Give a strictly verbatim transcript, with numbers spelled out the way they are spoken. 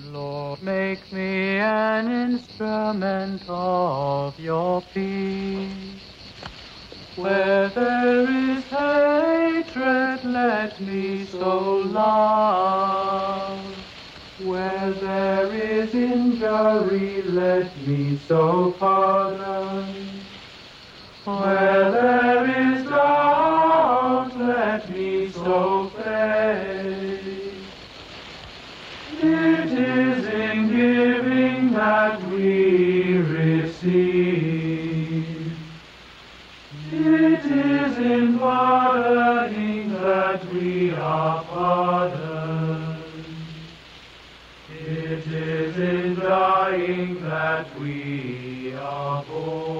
Lord, make me an instrument of your peace. Where there is hatred, let me sow love. Where there is injury, let me sow pardon. Where there is doubt, let me sow faith. It is in giving that we receive. It is in pardoning that we are pardoned. It is in dying that we are born.